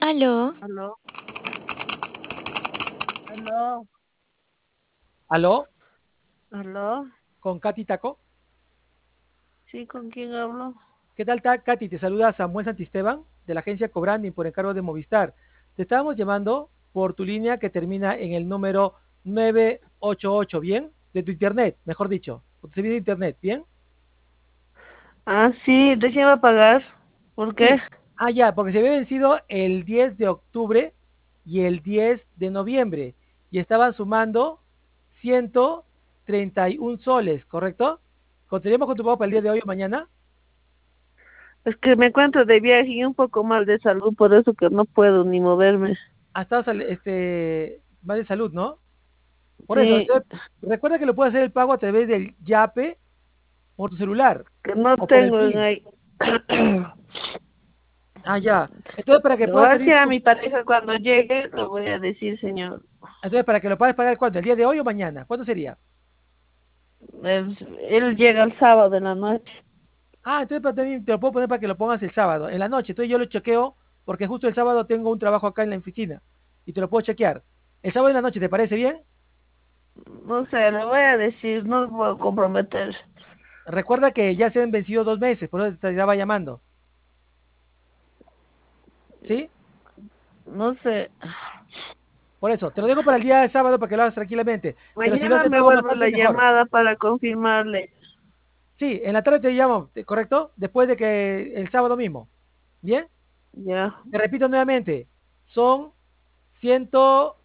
Aló, Aló, aló, Aló, aló. con Katy Taco. Sí, ¿con quién hablo? ¿Qué tal, Katy? Te saluda Samuel Santisteban de la agencia Cobranding por encargo de Movistar. Te estábamos llamando por tu línea que termina en el número 988, ¿bien? De tu internet, mejor dicho, por tu servicio de internet, ¿bien? Ah, sí, ¿de quién va a pagar? ¿Por qué? Sí. Ah, ya, porque se había vencido el 10 de octubre y el 10 de noviembre y estaban sumando 131 soles, ¿correcto? ¿Contaríamos con tu pago para el día de hoy o mañana? Es que me encuentro de viaje y un poco mal de salud, por eso que no puedo ni moverme. Ha estado mal de salud, ¿no? Por eso, Sí, entonces, recuerda que lo puedes hacer el pago a través del Yape por tu celular que no o por el tengo en PIN. ahí. Ah, ya. Entonces, para que Le voy puedas a salir decir a tu... mi pareja cuando llegue, le voy a decir, señor. Entonces, para que lo puedas pagar, ¿cuándo? ¿El día de hoy o mañana? ¿Cuándo sería? Él llega el sábado en la noche. Ah, entonces también te lo puedo poner para que lo pongas el sábado, en la noche. Entonces yo lo chequeo porque justo el sábado tengo un trabajo acá en la oficina y te lo puedo chequear. El sábado en la noche, ¿te parece bien? No sé, le voy a decir, no lo puedo comprometer. Recuerda que ya se han vencido 2 meses, por eso te estaba llamando. ¿Sí? No sé. Por eso, te lo dejo para el día de sábado para que lo hagas tranquilamente. Pero si lo Mañana haces me pago más vuelve tarde, la mejor. llamada para confirmarle. Sí, en la tarde te llamo, ¿correcto? Después de que el sábado mismo. ¿Bien? Ya. Te repito nuevamente, son